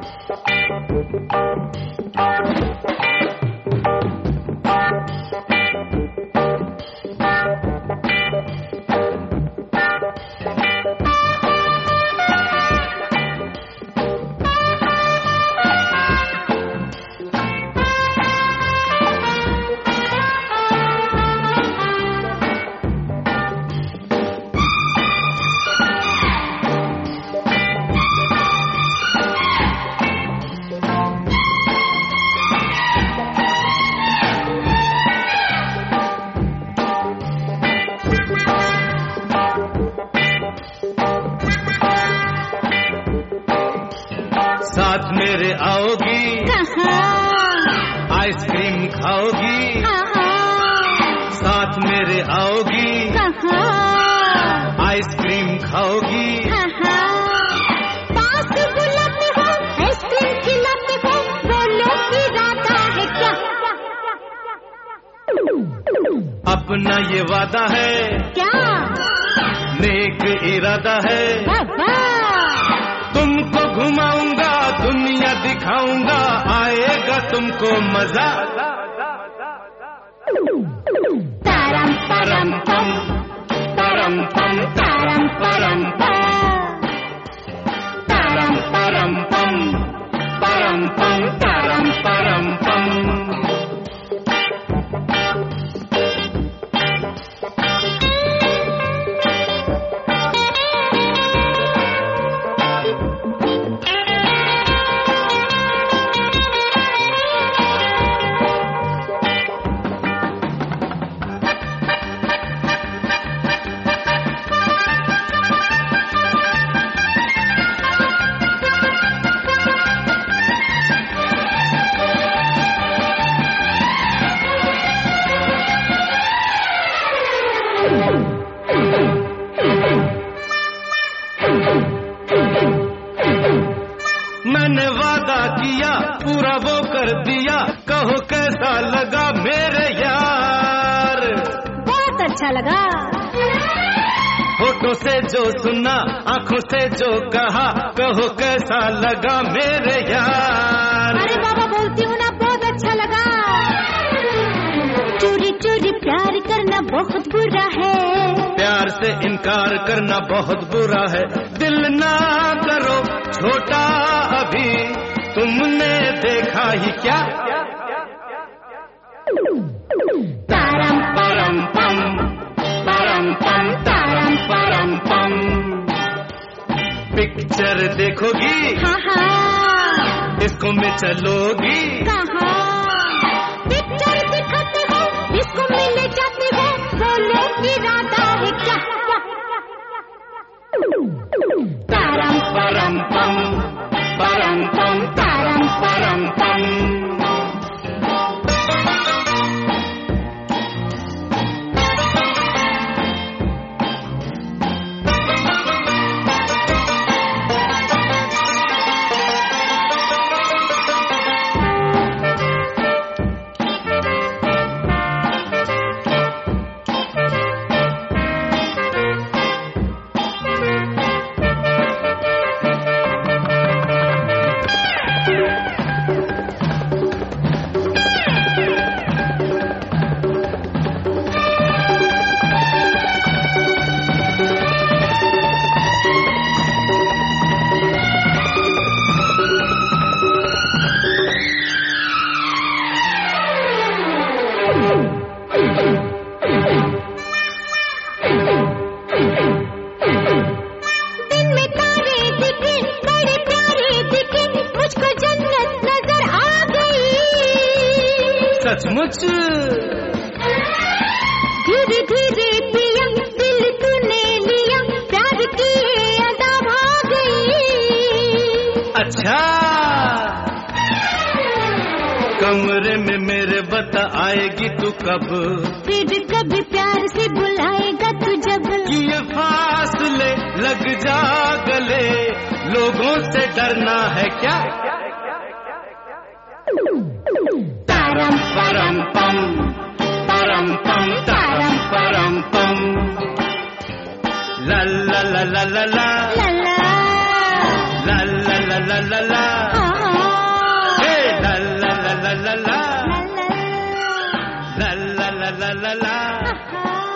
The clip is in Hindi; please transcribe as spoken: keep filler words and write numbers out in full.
साथ मेरे आओगी कहाँ आइसक्रीम खाओगी हाँ साथ मेरे आओगी कहाँ आइसक्रीम खाओगी हाँ पास बुलाते हो आइसक्रीम खिलाते हो बोलो इरादा है क्या अपना ये वादा है क्या नेक इरादा है बाबा तुमको घुमाऊंगा दुनिया दिखाऊंगा आएगा तुमको मजा तारम परम पम परम पम तारम परम पम परम परम पम परम पम परम परम पम मैंने वादा किया पूरा वो कर दिया कहो कैसा लगा मेरे यार बहुत अच्छा लगा होठों से जो सुना आंखों से जो कहा कहो कैसा लगा मेरे यार अरे बाबा बोलती हूँ ना बहुत अच्छा लगा चोरी चोरी प्यार करना बहुत बुरा है प्यार से इनकार करना बहुत बुरा है दिल ना करो छोटा अभी तुमने देखा ही क्या तारम परम पम परम पम तारम परम पम पिक्चर देखोगी हाँ हाँ इसको में चलोगी कहाँ पिक्चर दिखाते हो इसको मिले जाते हो बोलो इरादा है क्या तारम परम पम परम पम तारम परम पम दिन में तारे दिखे बड़े प्यारे दिखे मुझको जन्नत नजर आ गई सचमुच धीरे धीरे पिया दिल तूने लिया प्यार की अदा भाग गई अच्छा कमरे में मेरे बता आएगी तू कब फिर कभी प्यार से बुलाएगा तू जब ये फासले लग जा गले लोगों से डरना है क्या तारम परम पम परम पम तारम परम पम ला ला ला ला ला ला ला ला ला ला ला ला ला हाँ ला ला ला ला।